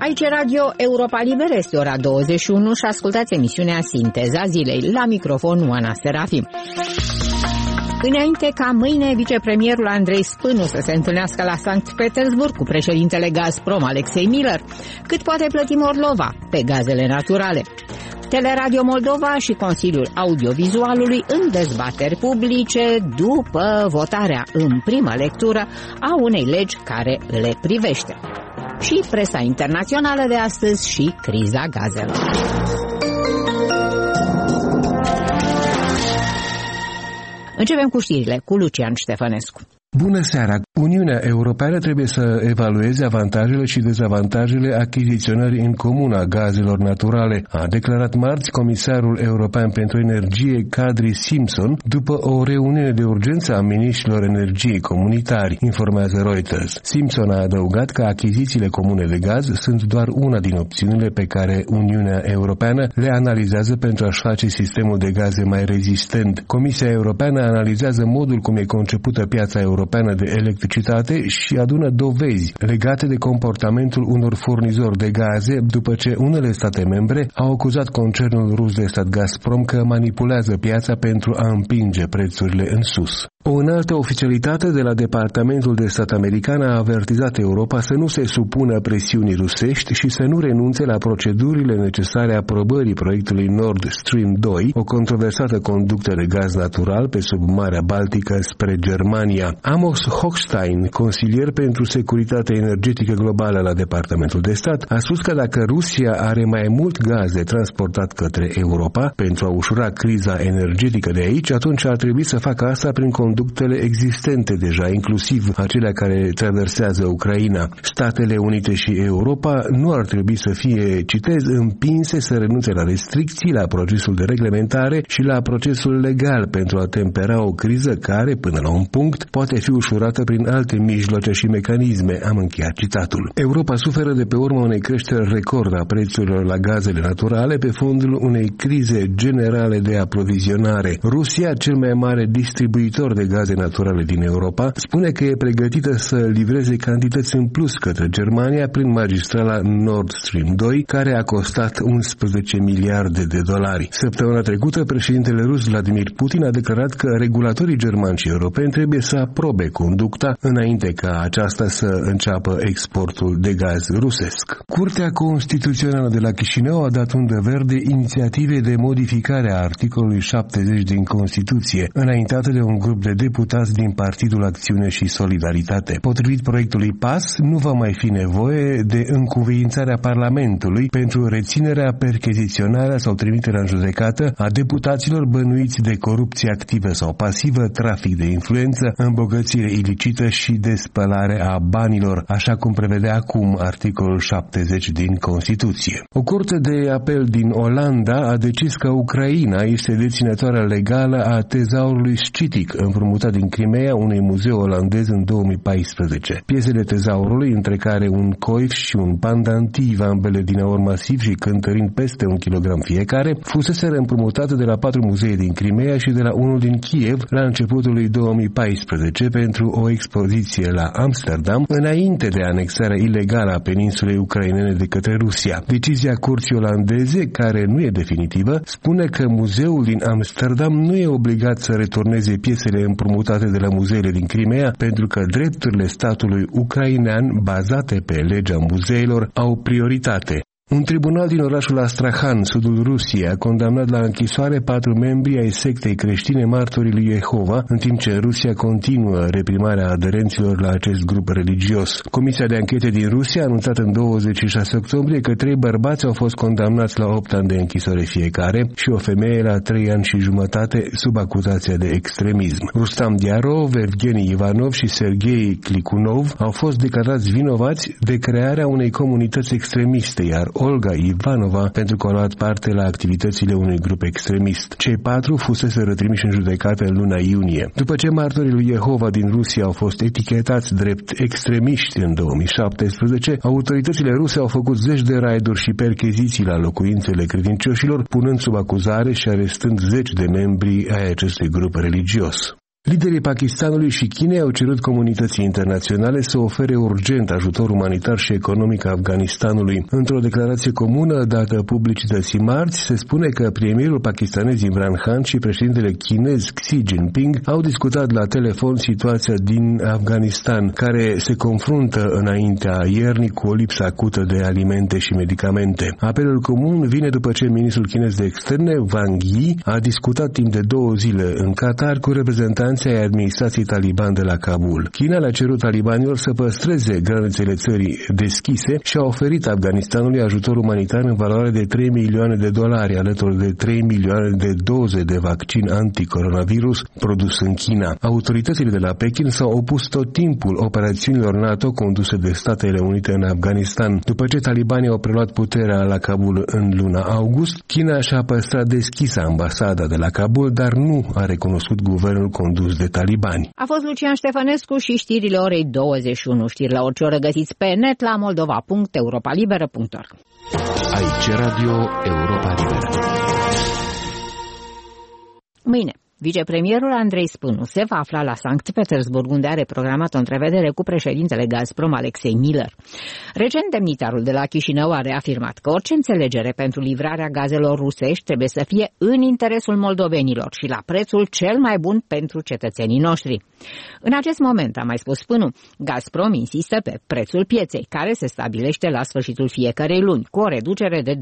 Aici Radio Europa Liberă, este ora 21 și ascultați emisiunea Sinteza Zilei. La microfon Oana Serafim. Înainte ca mâine vicepremierul Andrei Spânu să se întâlnească la Sankt Petersburg cu președintele Gazprom Alexei Miller, cât poate plăti Moldova pe gazele naturale. Teleradio Moldova și Consiliul Audiovizualului în dezbateri publice după votarea în primă lectură a unei legi care le privește. Și presa internațională de astăzi și criza gazelor. Începem cu știrile cu Lucian Ștefănescu. Bună seara! Uniunea Europeană trebuie să evalueze avantajele și dezavantajele achiziționării în comun a gazelor naturale, a declarat marți comisarul european pentru energie Kadri Simpson după o reuniune de urgență a miniștrilor energiei comunitari, informează Reuters. Simpson a adăugat că achizițiile comune de gaz sunt doar una din opțiunile pe care Uniunea Europeană le analizează pentru a-și face sistemul de gaze mai rezistent. Comisia Europeană analizează modul cum e concepută piața europeană de electricitate și adună dovezi legate de comportamentul unor furnizori de gaze după ce unele state membre au acuzat concernul rus de stat Gazprom că manipulează piața pentru a împinge prețurile în sus. O înaltă oficialitate de la Departamentul de Stat american a avertizat Europa să nu se supună presiunii rusești și să nu renunțe la procedurile necesare aprobării proiectului Nord Stream 2, o controversată conductă de gaz natural pe sub Marea Baltică spre Germania. Amos Hochstein, consilier pentru securitate energetică globală la Departamentul de Stat, a spus că dacă Rusia are mai mult gaz de transportat către Europa pentru a ușura criza energetică de aici, atunci ar trebui să facă asta prin conductele existente deja, inclusiv acelea care traversează Ucraina. Statele Unite și Europa nu ar trebui să fie, citez, împinse să renunțe la restricții, la procesul de reglementare și la procesul legal pentru a tempera o criză care, până la un punct, poate fi ușurată prin alte mijloace și mecanisme, am încheiat citatul. Europa suferă de pe urma unei creșteri record a prețurilor la gazele naturale pe fondul unei crize generale de aprovizionare. Rusia, cel mai mare distribuitor de gaze naturale din Europa, spune că e pregătită să livreze cantități în plus către Germania prin magistrala Nord Stream 2, care a costat 11 miliarde de dolari. Săptămâna trecută, președintele rus Vladimir Putin a declarat că regulatorii germani și europeni trebuie să aprobe conducta înainte ca aceasta să înceapă exportul de gaz rusesc. Curtea Constituțională de la Chișinău a dat undă verde inițiative de modificare a articolului 70 din Constituție, înaintate de un grup de deputați din Partidul Acțiune și Solidaritate. Potrivit proiectului PAS, nu va mai fi nevoie de încuviințarea Parlamentului pentru reținerea, percheziționarea sau trimiterea în judecată a deputaților bănuiți de corupție activă sau pasivă, trafic de influență, îmbogățire ilicită și de spălare a banilor, așa cum prevede acum articolul 70 din Constituție. O curte de apel din Olanda a decis că Ucraina este deținătoarea legală a tezaurului scitic împrumutat din Crimea unui muzeu olandez în 2014. Piesele tezaurului, între care un coif și un pandantiv, ambele din aur masiv și cântărind peste 1 kilogram fiecare, fuseseră împrumutate de la 4 muzee din Crimea și de la unul din Kiev la începutul lui 2014 pentru o expoziție la Amsterdam, înainte de anexarea ilegală a peninsulei ucrainene de către Rusia. Decizia curții olandeze, care nu e definitivă, spune că muzeul din Amsterdam nu e obligat să returneze piesele împrumutate de la muzeele din Crimea, pentru că drepturile statului ucrainean, bazate pe legea muzeilor, au prioritate. Un tribunal din orașul Astrahan, sudul Rusiei, a condamnat la închisoare 4 membri ai sectei creștine Martorii lui Jehova, în timp ce Rusia continuă reprimarea aderenților la acest grup religios. Comisia de anchete din Rusia a anunțat în 26 octombrie că 3 bărbați au fost condamnați la 8 ani de închisoare fiecare și o femeie la 3 ani și jumătate sub acuzația de extremism. Rustam Diarov, Evgeni Ivanov și Sergei Klikunov au fost declarați vinovați de crearea unei comunități extremiste, iar Olga Ivanova pentru că a luat parte la activitățile unui grup extremist. Cei 4 fusese trimiși în judecată în luna iunie. După ce martorii lui Jehova din Rusia au fost etichetați drept extremiști în 2017, autoritățile ruse au făcut zeci de raiduri și percheziții la locuințele credincioșilor, punând sub acuzare și arestând zeci de membri ai acestui grup religios. Liderii Pakistanului și Chinei au cerut comunității internaționale să ofere urgent ajutor umanitar și economic Afganistanului. Într-o declarație comună dată publicității marți, se spune că premierul pakistanez Imran Khan și președintele chinez Xi Jinping au discutat la telefon situația din Afganistan, care se confruntă înaintea iernii cu o lipsă acută de alimente și medicamente. Apelul comun vine după ce ministrul chinez de externe, Wang Yi, a discutat timp de 2 zile în Qatar cu reprezentanții ai administrației taliban de la Kabul. China le-a cerut talibanilor să păstreze granițele țării deschise și a oferit Afganistanului ajutor umanitar în valoare de $3 milioane, alături de 3 milioane de doze de vaccin anticoronavirus produs în China. Autoritățile de la Pekin s-au opus tot timpul operațiunilor NATO conduse de Statele Unite în Afganistan. După ce talibanii au preluat puterea la Kabul în luna august, China și-a păstrat deschisă ambasada de la Kabul, dar nu a recunoscut guvernul condus de talibani. A fost Lucian Ștefănescu și știrile orei 21. Știri la orice oră găsiți pe net la moldova.europalibera.org. Aici Radio Europa Liberă. Mâine, vicepremierul Andrei Spânu se va afla la Sankt Petersburg, unde are programat o întrevedere cu președintele Gazprom, Alexei Miller. Recent, demnitarul de la Chișinău a reafirmat că orice înțelegere pentru livrarea gazelor rusești trebuie să fie în interesul moldovenilor și la prețul cel mai bun pentru cetățenii noștri. În acest moment, a mai spus Spânu, Gazprom insistă pe prețul pieței, care se stabilește la sfârșitul fiecărei luni, cu o reducere de 25%.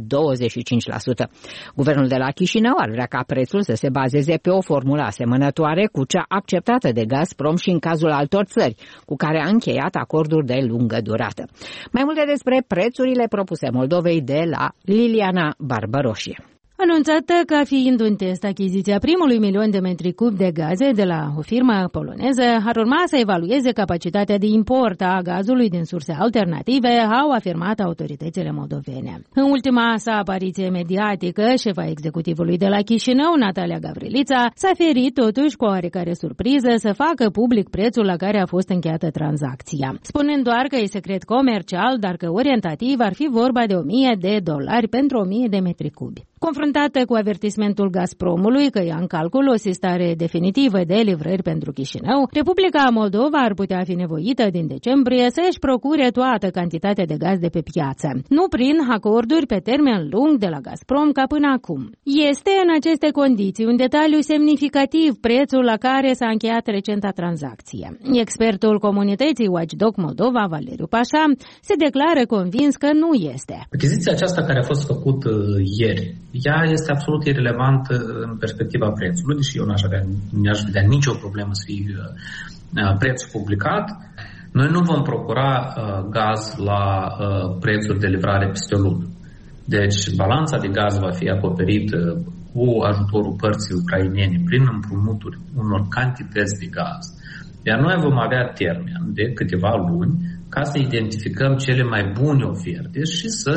Guvernul de la Chișinău ar vrea ca prețul să se bazeze pe o formulă asemănătoare cu cea acceptată de Gazprom și în cazul altor țări, cu care a încheiat acorduri de lungă durată. Mai multe despre prețurile propuse Moldovei de la Liliana Barbaroșie. Anunțată ca fiind un test achiziția primului 1 milion de metri cub de gaze de la o firmă poloneză, ar urma să evalueze capacitatea de import a gazului din surse alternative, au afirmat autoritățile moldovene. În ultima sa apariție mediatică, șefa executivului de la Chișinău, Natalia Gavrilița, s-a ferit totuși cu oarecare surpriză să facă public prețul la care a fost încheiată tranzacția, spunând doar că e secret comercial, dar că orientativ ar fi vorba de $1.000 pentru 1.000 de metri cubi. Confruntată cu avertismentul Gazpromului că ia în calcul o sistare definitivă de livrări pentru Chișinău, Republica Moldova ar putea fi nevoită din decembrie să își procure toată cantitatea de gaz de pe piață, nu prin acorduri pe termen lung de la Gazprom ca până acum. Este în aceste condiții un detaliu semnificativ prețul la care s-a încheiat recenta tranzacție. Expertul comunității Watchdog Moldova, Valeriu Pașa, se declară convins că nu este. Achiziția aceasta care a fost făcută ieri, ea este absolut irelevantă în perspectiva prețului, deși eu n-aș vedea nicio problemă să fie prețul publicat. Noi nu vom procura gaz la prețuri de livrare peste o lună. Deci balanța de gaz va fi acoperită cu ajutorul părții ucrainene prin împrumuturi unor cantități de gaz. Iar noi vom avea termen de câteva luni ca să identificăm cele mai bune oferte și să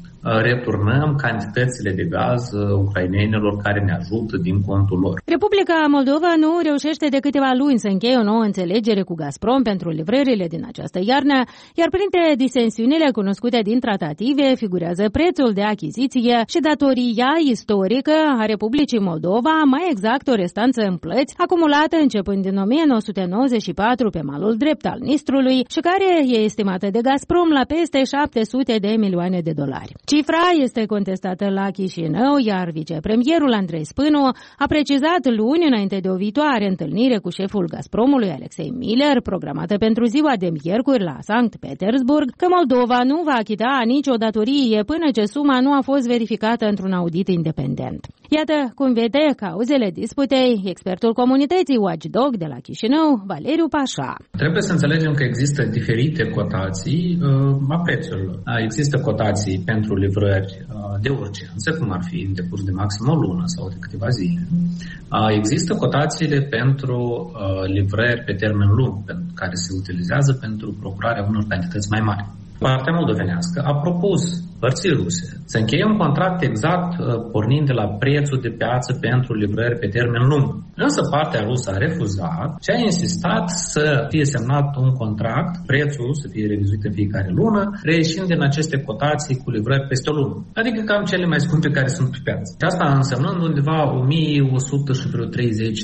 returnăm cantitățile de gaz ucrainenilor care ne ajută din contul lor. Republica Moldova nu reușește de câteva luni să încheie o nouă înțelegere cu Gazprom pentru livrările din această iarnă, iar printre disensiunile cunoscute din tratative figurează prețul de achiziție și datoria istorică a Republicii Moldova, mai exact o restanță în plăți acumulată începând din 1994 pe malul drept al Nistrului și care e estimată de Gazprom la peste $700 de milioane. Cifra este contestată la Chișinău, iar vicepremierul Andrei Spânu a precizat luni, înainte de o viitoare întâlnire cu șeful Gazpromului, Alexei Miller, programată pentru ziua de miercuri la Sankt Petersburg, că Moldova nu va achita nicio datorie până ce suma nu a fost verificată într-un audit independent. Iată cum vede cauzele disputei expertul comunității Watchdog de la Chișinău, Valeriu Pașa. Trebuie să înțelegem că există diferite cotații a prețurilor. Există cotații pentru livrări de urgență, cum ar fi în decurs de maxim o lună sau de câteva zile. Există cotațiile pentru livrări pe termen lung, care se utilizează pentru procurarea unor cantități mai mari. Partea moldovenească a propus părții ruse să încheie un contract exact pornind de la prețul de piață pentru livrări pe termen lung. Însă partea rusă a refuzat și a insistat să fie semnat un contract, prețul să fie revizuit în fiecare lună, reieșind din aceste cotații cu livrări peste o lună. Adică cam cele mai scumpe care sunt pe piață. Și asta însemnând undeva 1100 și vreo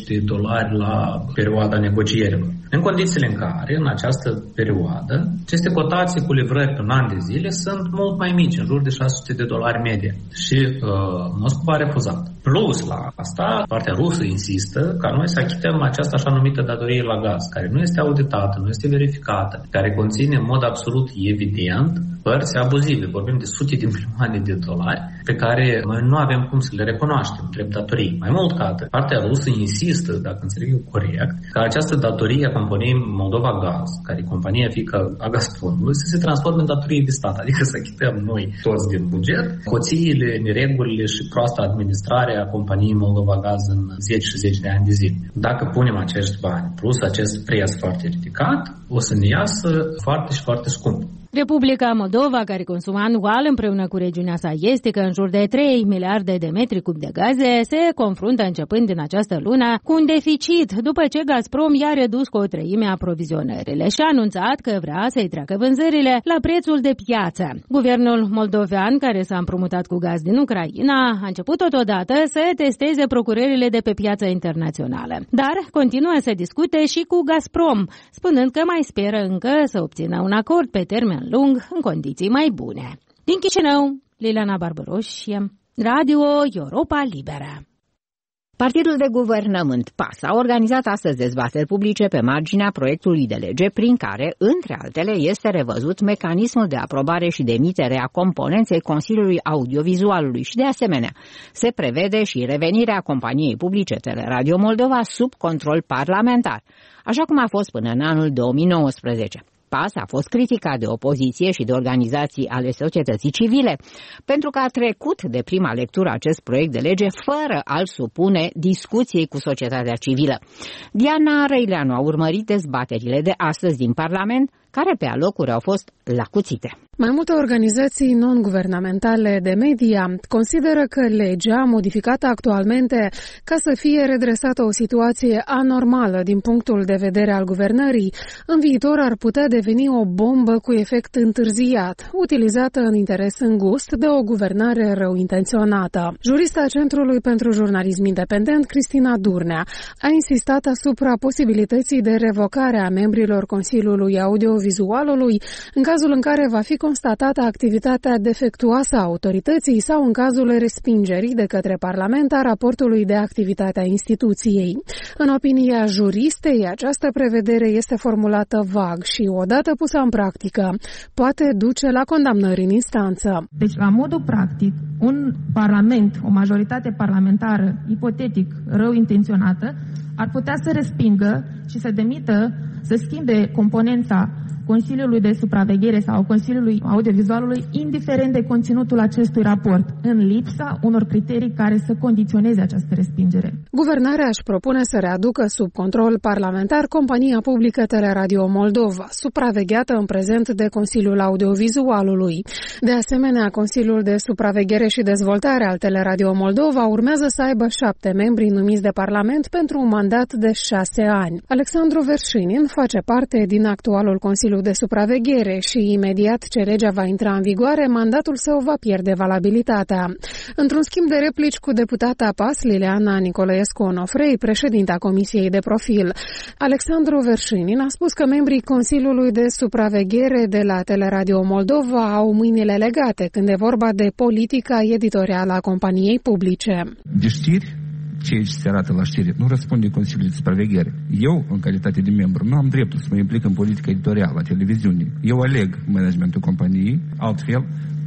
$30 la perioada negocierilor. În condițiile în care, în această perioadă, aceste cotații cu livrări pe un an de zile sunt mult mai mici, în jur de $600 medie. Și Moscova a refuzat. Plus la asta, partea rusă insistă ca noi să achităm această așa numită datorie la gaz, care nu este auditată, nu este verificată, care conține în mod absolut evident părți abuzive. Vorbim de sute de milioane de dolari pe care noi nu avem cum să le recunoaștem drept datorii. Mai mult ca atât, partea rusă insistă, dacă înțeleg eu corect, ca această datorie a companiei Moldova Gaz, care e compania fiică a Gazpromului, să se transforme în datorie de stat, adică să achităm noi toți din buget hoțiile, neregulile și proasta administrare a companiei Moldova Gaz în 10 și 10 de ani de zile. Dacă punem acești bani plus acest preț foarte ridicat, o să ne iasă foarte și foarte scump. Republica Moldova, care consumă anual împreună cu regiunea sa estică în jur de 3 miliarde de metri cub de gaze, se confruntă începând din această lună cu un deficit după ce Gazprom i-a redus cu 1/3 aprovizionările și a anunțat că vrea să-i treacă vânzările la prețul de piață. Guvernul moldovean, care s-a împrumutat cu gaz din Ucraina, a început totodată să testeze procurările de pe piața internațională, dar continuă să discute și cu Gazprom, spunând că mai speră încă să obțină un acord pe termen lung în condiții mai bune. Din Chișinău, Liliana Barbaroș, Radio Europa Liberă. Partidul de guvernământ PAS a organizat astăzi dezbateri publice pe marginea proiectului de lege prin care, între altele, este revăzut mecanismul de aprobare și de emitere a componenței Consiliului Audiovizualului și, de asemenea, se prevede și revenirea companiei publice Teleradio Moldova sub control parlamentar, așa cum a fost până în anul 2019. PAS a fost criticat de opoziție și de organizații ale societății civile pentru că a trecut de prima lectură acest proiect de lege fără a-l supune discuției cu societatea civilă. Diana Răileanu a urmărit dezbaterile de astăzi din Parlament, care pe alocuri au fost lacuțite. Mai multe organizații non-guvernamentale de media consideră că legea modificată actualmente ca să fie redresată o situație anormală din punctul de vedere al guvernării, în viitor ar putea deveni o bombă cu efect întârziat, utilizată în interes îngust de o guvernare rău intenționată. Jurista Centrului pentru Jurnalism Independent, Cristina Durnea, a insistat asupra posibilității de revocare a membrilor Consiliului Audiovizualului în cazul în care va fi constatată activitatea defectuoasă a autorității sau în cazul respingerii de către Parlament a raportului de activitate a instituției. În opinia juristei, această prevedere este formulată vag și, odată pusă în practică, poate duce la condamnări în instanță. Deci, la modul practic, un parlament, o majoritate parlamentară, ipotetic rău intenționată, ar putea să respingă și să demită, să schimbe componența Consiliului de Supraveghere sau Consiliului Audiovizualului, indiferent de conținutul acestui raport, în lipsa unor criterii care să condiționeze această respingere. Guvernarea își propune să readucă sub control parlamentar compania publică Teleradio Moldova, supravegheată în prezent de Consiliul Audiovizualului. De asemenea, Consiliul de Supraveghere și Dezvoltare al Teleradio Moldova urmează să aibă 7 membri numiți de Parlament pentru un mandat de 6 ani. Alexandru Verșinin face parte din actualul Consiliu de Supraveghere și imediat ce legea va intra în vigoare, mandatul său va pierde valabilitatea. Într-un schimb de replici cu deputata PAS, Liliana Nicolaescu Onofrei, președinta Comisiei de Profil, Alexandru Verșinin a spus că membrii Consiliului de Supraveghere de la Teleradio Moldova au mâinile legate când e vorba de politica editorială a companiei publice. De știri? Ceea ce se arată la știri nu răspunde Consiliului de Supraveghere. Eu, în calitate de membru, nu am dreptul să mă implic în politica editorială a televiziunii. Eu aleg managementul companiei, altfel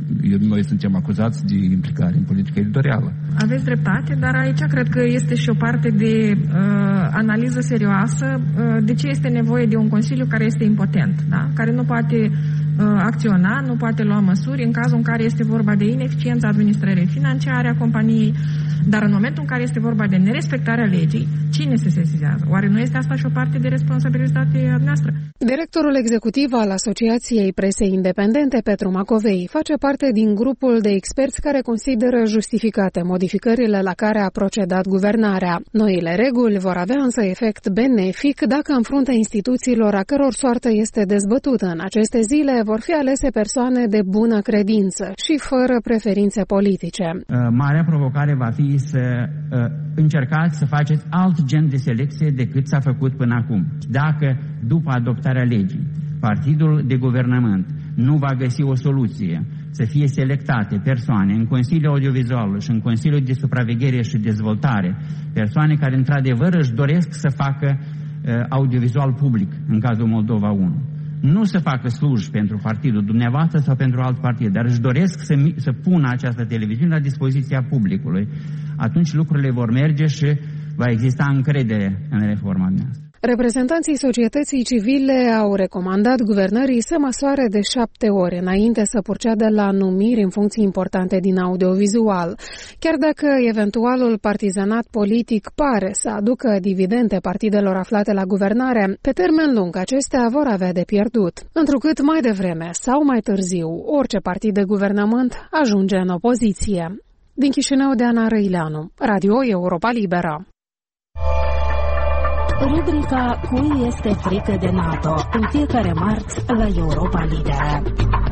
noi suntem acuzați de implicare în politica editorială. Aveți dreptate, dar aici cred că este și o parte de analiză serioasă de ce este nevoie de un Consiliu care este impotent, da? Care nu poate acționa, nu poate lua măsuri în cazul în care este vorba de ineficiența administrării financiare a companiei, dar în momentul în care este vorba de nerespectarea legii, cine se sesizează? Oare nu este asta și o parte de responsabilitate noastră? Directorul executiv al Asociației Presei Independente, Petru Macovei, face parte din grupul de experți care consideră justificate modificările la care a procedat guvernarea. Noile reguli vor avea însă efect benefic dacă în fruntea instituțiilor a căror soartă este dezbătută în aceste zile vor fi alese persoane de bună credință și fără preferințe politice. Marea provocare va fi să încercați să faceți alt gen de selecție decât s-a făcut până acum. Dacă după adoptarea legii partidul de guvernământ nu va găsi o soluție să fie selectate persoane în Consiliul Audiovizual și în Consiliul de Supraveghere și Dezvoltare, persoane care într-adevăr își doresc să facă audiovizual public, în cazul Moldova 1. Nu să facă sluji pentru partidul dumneavoastră sau pentru alt partid, dar își doresc să pună această televiziune la dispoziția publicului. Atunci lucrurile vor merge și va exista încredere în reforma noastră. Reprezentanții societății civile au recomandat guvernării să măsoare de 7 ori înainte să proceadă la numiri în funcții importante din audiovizual. Chiar dacă eventualul partizanat politic pare să aducă dividende partidelor aflate la guvernare, pe termen lung acestea vor avea de pierdut. Întrucât mai devreme sau mai târziu, orice partid de guvernământ ajunge în opoziție. Din Chișinău, Deana Răileanu, Radio Europa Liberă. Rubrica Cui este frică de NATO, în fiecare marți la Europa Liberă.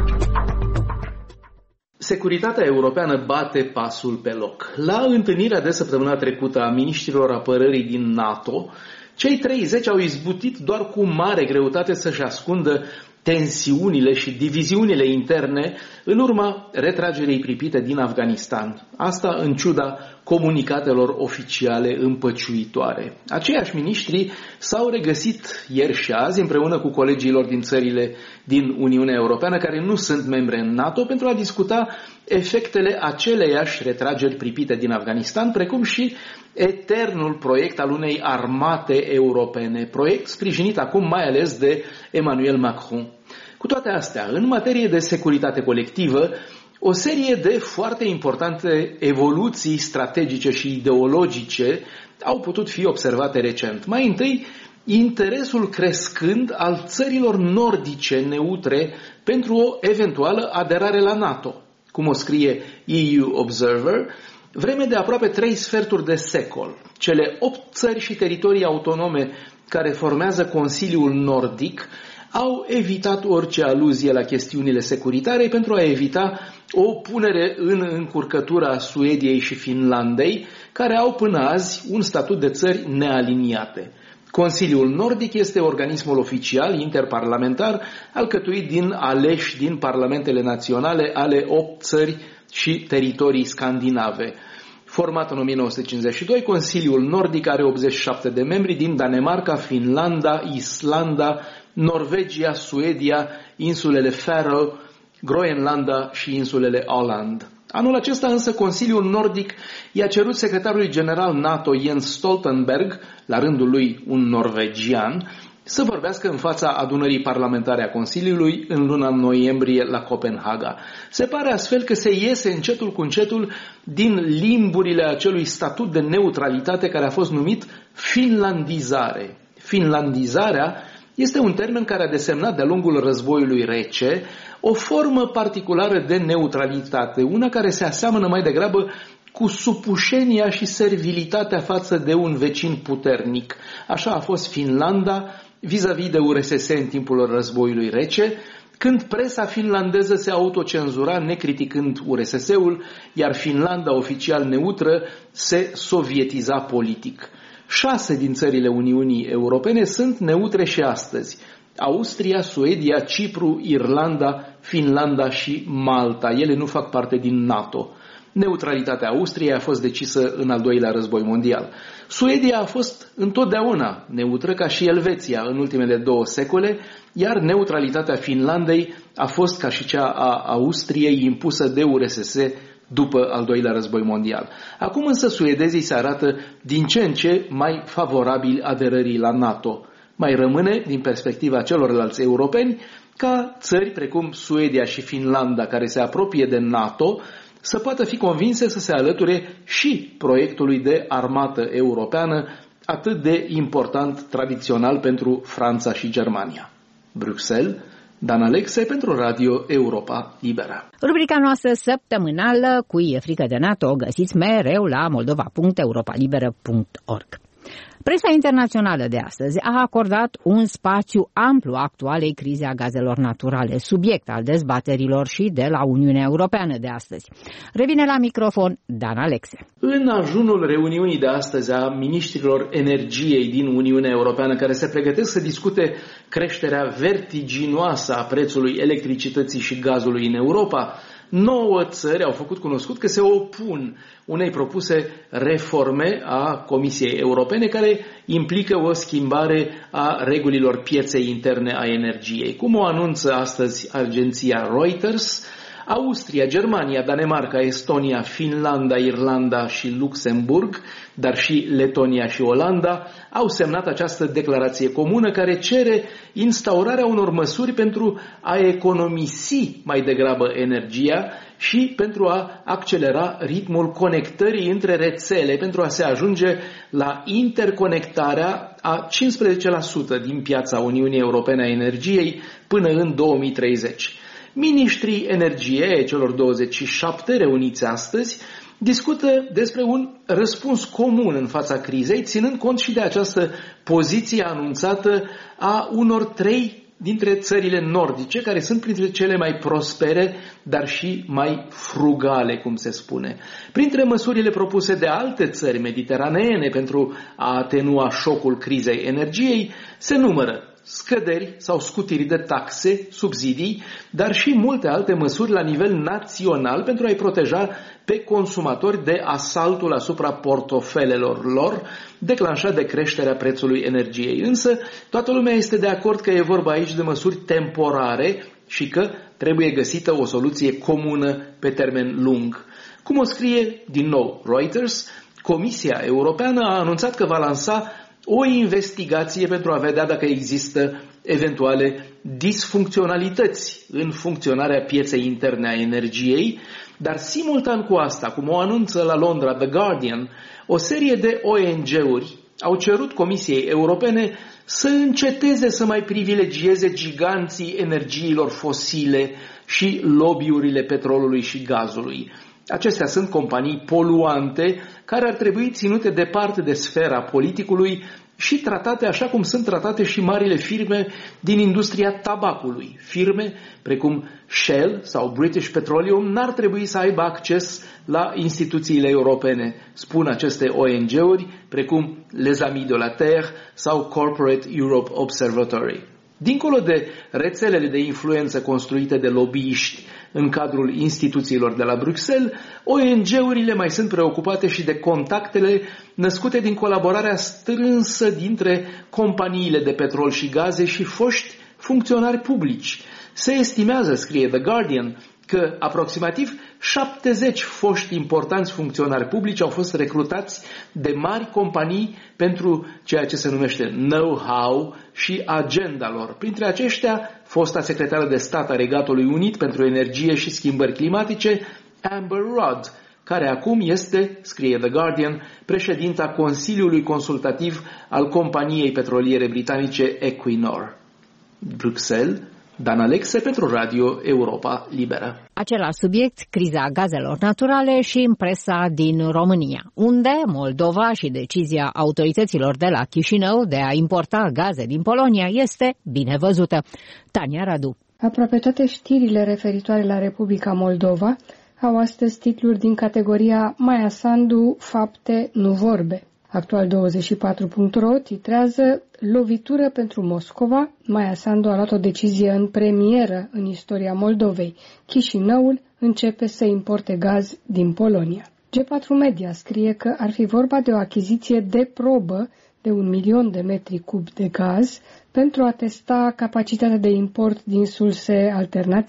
Securitatea europeană bate pasul pe loc. La întâlnirea de săptămâna trecută a miniștrilor apărării din NATO, cei 30 au izbutit doar cu mare greutate să-și ascundă tensiunile și diviziunile interne în urma retragerii pripite din Afganistan. Asta în ciuda comunicatelor oficiale împăciuitoare. Aceiași miniștri s-au regăsit ieri și azi împreună cu colegilor din țările din Uniunea Europeană care nu sunt membre în NATO pentru a discuta efectele aceleiași retrageri pripite din Afganistan, precum și eternul proiect al unei armate europene, proiect sprijinit acum mai ales de Emmanuel Macron. Cu toate astea, în materie de securitate colectivă, o serie de foarte importante evoluții strategice și ideologice au putut fi observate recent. Mai întâi, interesul crescând al țărilor nordice neutre pentru o eventuală aderare la NATO. Cum o scrie EU Observer, vreme de aproape 3 sferturi de secol, cele 8 țări și teritorii autonome care formează Consiliul Nordic au evitat orice aluzie la chestiunile securitare pentru a evita o punere în încurcătură a Suediei și Finlandei, care au până azi un statut de țări nealiniate. Consiliul Nordic este organismul oficial interparlamentar alcătuit din aleși din parlamentele naționale ale 8 țări și teritorii scandinave. Format în 1952, Consiliul Nordic are 87 de membri din Danemarca, Finlanda, Islanda, Norvegia, Suedia, insulele Faroe, Groenlanda și insulele Åland. Anul acesta însă Consiliul Nordic i-a cerut secretarului general NATO Jens Stoltenberg, la rândul lui un norvegian, să vorbească în fața adunării parlamentare a Consiliului în luna noiembrie la Copenhaga. Se pare astfel că se iese încetul cu încetul din limburile acelui statut de neutralitate care a fost numit finlandizare. Finlandizarea este un termen care a desemnat de-a lungul războiului rece o formă particulară de neutralitate, una care se aseamănă mai degrabă cu supușenia și servilitatea față de un vecin puternic. Așa a fost Finlanda vis-a-vis de URSS în timpul războiului rece, când presa finlandeză se autocenzura necriticând URSS-ul, iar Finlanda oficial neutră se sovietiza politic. 6 din țările Uniunii Europene sunt neutre și astăzi: Austria, Suedia, Cipru, Irlanda, Finlanda și Malta. Ele nu fac parte din NATO. Neutralitatea Austriei a fost decisă în al doilea război mondial. Suedia a fost întotdeauna neutră, ca și Elveția în ultimele 2 secole, iar neutralitatea Finlandei a fost, ca și cea a Austriei, impusă de URSS după al doilea război mondial. Acum însă suedezii se arată din ce în ce mai favorabili aderării la NATO. Mai rămâne, din perspectiva celorlalți europeni, ca țări precum Suedia și Finlanda, care se apropie de NATO, să poată fi convinse să se alăture și proiectului de armată europeană, atât de important tradițional pentru Franța și Germania. Bruxelles, Dan Alexe pentru Radio Europa Liberă. Rubrica noastră săptămânală cu E frică de NATO o găsiți mereu la moldova.europalibera.org. Presa internațională de astăzi a acordat un spațiu amplu actualei crize a gazelor naturale, subiect al dezbaterilor și de la Uniunea Europeană de astăzi. Revine la microfon Dan Alexe. În ajunul reuniunii de astăzi a miniștrilor energiei din Uniunea Europeană, care se pregătesc să discute creșterea vertiginoasă a prețului electricității și gazului în Europa, 9 țări au făcut cunoscut că se opun unei propuse reforme a Comisiei Europene care implică o schimbare a regulilor pieței interne a energiei. Cum o anunță astăzi agenția Reuters, Austria, Germania, Danemarca, Estonia, Finlanda, Irlanda și Luxemburg, dar și Letonia și Olanda, au semnat această declarație comună care cere instaurarea unor măsuri pentru a economisi mai degrabă energia și pentru a accelera ritmul conectării între rețele, pentru a se ajunge la interconectarea a 15% din piața Uniunii Europene a energiei până în 2030. Miniștrii energiei celor 27 reuniți astăzi discută despre un răspuns comun în fața crizei, ținând cont și de această poziție anunțată a unor 3 dintre țările nordice, care sunt printre cele mai prospere, dar și mai frugale, cum se spune. Printre măsurile propuse de alte țări mediteraneene pentru a atenua șocul crizei energiei, se numără scăderi sau scutiri de taxe, subsidii, dar și multe alte măsuri la nivel național pentru a-i proteja pe consumatori de asaltul asupra portofelelor lor, declanșat de creșterea prețului energiei. Însă, toată lumea este de acord că e vorba aici de măsuri temporare și că trebuie găsită o soluție comună pe termen lung. Cum o scrie din nou Reuters, Comisia Europeană a anunțat că va lansa o investigație pentru a vedea dacă există eventuale disfuncționalități în funcționarea pieței interne a energiei, dar simultan cu asta, cum o anunță la Londra The Guardian, o serie de ONG-uri au cerut Comisiei Europene să înceteze să mai privilegieze giganții energiilor fosile și lobby-urile petrolului și gazului. Acestea sunt companii poluante care ar trebui ținute departe de sfera politicului și tratate așa cum sunt tratate și marile firme din industria tabacului. Firme precum Shell sau British Petroleum n-ar trebui să aibă acces la instituțiile europene, spun aceste ONG-uri precum Les Amis de la Terre sau Corporate Europe Observatory. Dincolo de rețelele de influență construite de lobbyiști în cadrul instituțiilor de la Bruxelles, ONG-urile mai sunt preocupate și de contactele născute din colaborarea strânsă dintre companiile de petrol și gaze și foști funcționari publici. Se estimează, scrie The Guardian, că aproximativ 70 foști importanți funcționari publici au fost recrutați de mari companii pentru ceea ce se numește know-how și agenda lor. Printre aceștia, fosta secretară de stat a Regatului Unit pentru energie și schimbări climatice, Amber Rudd, care acum este, scrie The Guardian, președinta Consiliului Consultativ al companiei petroliere britanice Equinor. Bruxelles, Dan Alexe pentru Radio Europa Liberă. Același subiect, criza gazelor naturale și în presa din România, unde Moldova și decizia autorităților de la Chișinău de a importa gaze din Polonia este bine văzută. Tania Radu. Aproape toate știrile referitoare la Republica Moldova au astăzi titluri din categoria Maia Sandu, fapte, nu vorbe. Actual24.ro titrează Lovitură pentru Moscova. Maia Sandu a luat o decizie în premieră în istoria Moldovei. Chișinăul începe să importe gaz din Polonia. G4 Media scrie că ar fi vorba de o achiziție de probă de 1 milion de metri cubi de gaz pentru a testa capacitatea de import din surse alternative.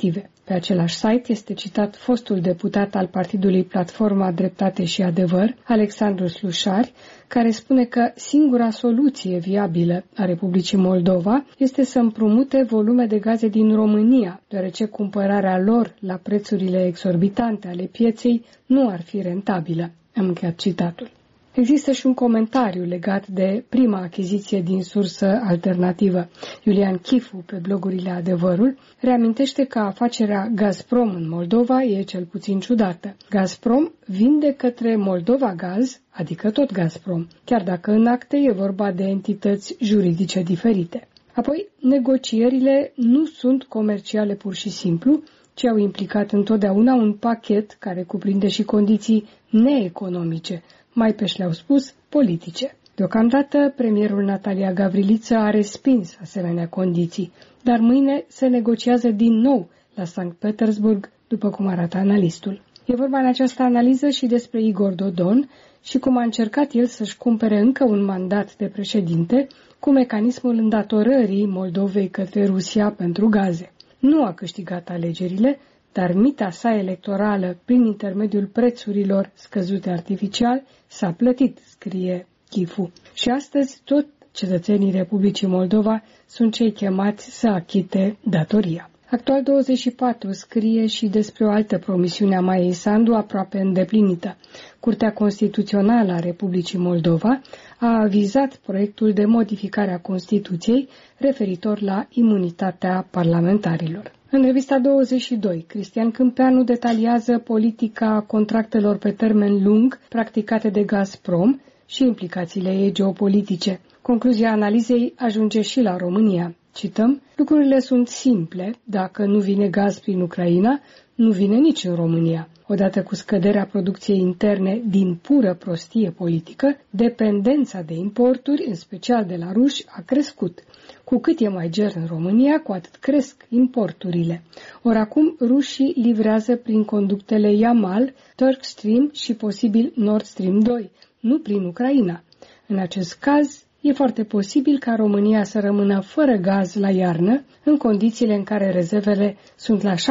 Pe același site este citat fostul deputat al partidului Platforma Dreptate și Adevăr, Alexandru Slușari, care spune că singura soluție viabilă a Republicii Moldova este să împrumute volume de gaze din România, deoarece cumpărarea lor la prețurile exorbitante ale pieței nu ar fi rentabilă. Am încheiat citatul. Există și un comentariu legat de prima achiziție din sursă alternativă. Iulian Chifu, pe blogurile Adevărul, reamintește că afacerea Gazprom în Moldova e cel puțin ciudată. Gazprom vinde către Moldova Gaz, adică tot Gazprom, chiar dacă în acte e vorba de entități juridice diferite. Apoi, negocierile nu sunt comerciale pur și simplu, ci au implicat întotdeauna un pachet care cuprinde și condiții neeconomice, mai pe le-au spus, politice. Deocamdată, premierul Natalia Gavriliță a respins asemenea condiții, dar mâine se negociază din nou la Sankt Petersburg, după cum arată analistul. E vorba în această analiză și despre Igor Dodon și cum a încercat el să-și cumpere încă un mandat de președinte cu mecanismul îndatorării Moldovei către Rusia pentru gaze. Nu a câștigat alegerile, dar mita sa electorală prin intermediul prețurilor scăzute artificial s-a plătit, scrie Chifu. Și astăzi tot cetățenii Republicii Moldova sunt cei chemați să achite datoria. Actual 24 scrie și despre o altă promisiune a Maiei Sandu aproape îndeplinită. Curtea Constituțională a Republicii Moldova a avizat proiectul de modificare a Constituției referitor la imunitatea parlamentarilor. În revista 22, Cristian Câmpeanu detaliază politica contractelor pe termen lung practicate de Gazprom și implicațiile ei geopolitice. Concluzia analizei ajunge și la România. Cităm, lucrurile sunt simple, dacă nu vine gaz prin Ucraina, nu vine nici în România. Odată cu scăderea producției interne din pură prostie politică, dependența de importuri, în special de la ruși, a crescut. Cu cât e mai ger în România, cu atât cresc importurile. Ori acum rușii livrează prin conductele Yamal, Turk Stream și posibil Nord Stream 2, nu prin Ucraina. În acest caz, e foarte posibil ca România să rămână fără gaz la iarnă, în condițiile în care rezervele sunt la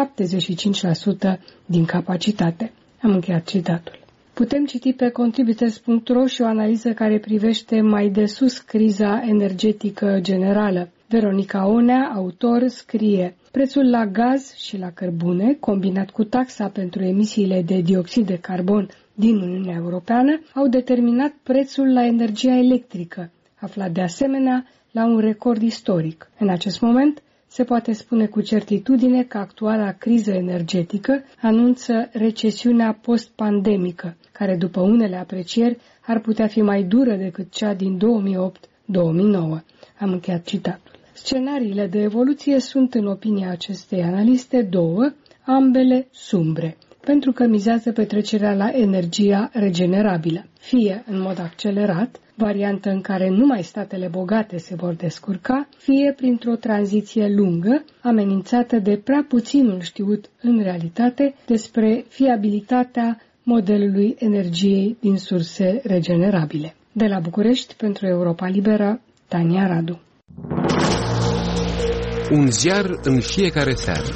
75% din capacitate. Am încheiat citatul. Putem citi pe contributors.ro și o analiză care privește mai de sus criza energetică generală. Veronica Onea, autor, scrie: prețul la gaz și la cărbune, combinat cu taxa pentru emisiile de dioxid de carbon din Uniunea Europeană, au determinat prețul la energia electrică, aflat de asemenea la un record istoric. În acest moment, se poate spune cu certitudine că actuala criză energetică anunță recesiunea post-pandemică, care, după unele aprecieri, ar putea fi mai dură decât cea din 2008-2009. Am încheiat citatul. Scenariile de evoluție sunt, în opinia acestei analiste, două, ambele sumbre, pentru că mizează pe trecerea la energia regenerabilă, fie în mod accelerat, variantă în care numai statele bogate se vor descurca, fie printr-o tranziție lungă, amenințată de prea puținul știut în realitate despre fiabilitatea modelului energiei din surse regenerabile. De la București, pentru Europa Liberă, Tania Radu. Un ziar în fiecare seară.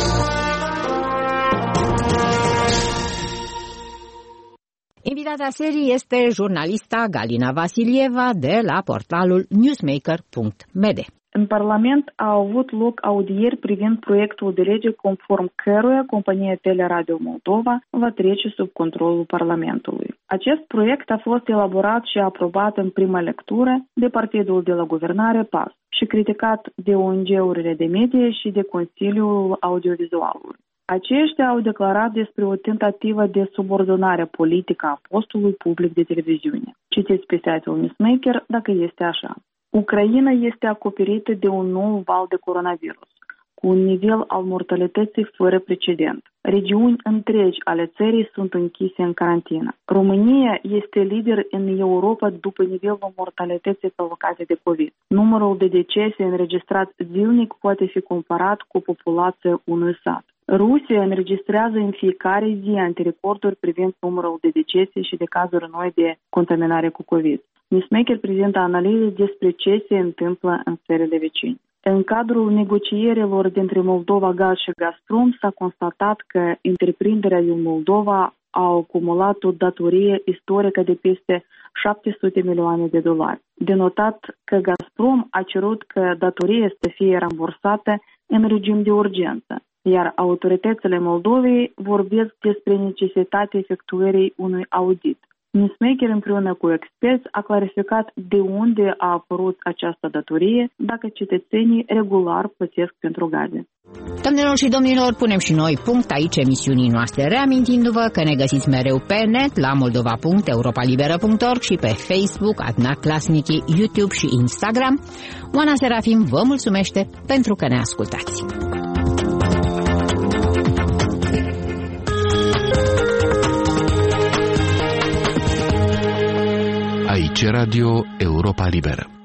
Invitata serii este jurnalista Galina Vasilieva de la portalul newsmaker.md. În Parlament au avut loc audieri privind proiectul de lege conform căruia compania Teleradio Moldova va trece sub controlul Parlamentului. Acest proiect a fost elaborat și aprobat în prima lectură de partidul de la guvernare PAS și criticat de ONG-urile de media și de Consiliul Audiovizualului. Aceștia au declarat despre o tentativă de subordonare politică a postului public de televiziune. Citiți pe site-ul Newsmaker dacă este așa. Ucraina este acoperită de un nou val de coronavirus, cu un nivel al mortalității fără precedent. Regiuni întregi ale țării sunt închise în carantină. România este lider în Europa după nivelul mortalității provocate de COVID. Numărul de decese înregistrat zilnic poate fi comparat cu populația unui sat. Rusia înregistrează în fiecare zi antirecorduri privind numărul de decese și de cazuri noi de contaminare cu COVID. Newsmaker prezintă analize despre ce se întâmplă în țările vecine. În cadrul negocierilor dintre Moldova Gaz și Gazprom s-a constatat că întreprinderea din Moldova a acumulat o datorie istorică de peste $700 milioane. De notat că Gazprom a cerut că datoria să fie rambursată în regim de urgență, iar autoritățile Moldovei vorbesc despre necesitatea efectuării unui audit. Newsmaker împreună cu experți a clarificat de unde a apărut această datorie, dacă cetățenii regular plătesc pentru gaze. Doamnelor și domnilor, punem și noi punct aici emisiunii noastre, reamintindu-vă că ne găsiți mereu pe net la moldova.europalibera.org și pe Facebook, Adna Klasnici, YouTube și Instagram. Oana Serafim vă mulțumește pentru că ne ascultați. Aici Radio Europa Liberă.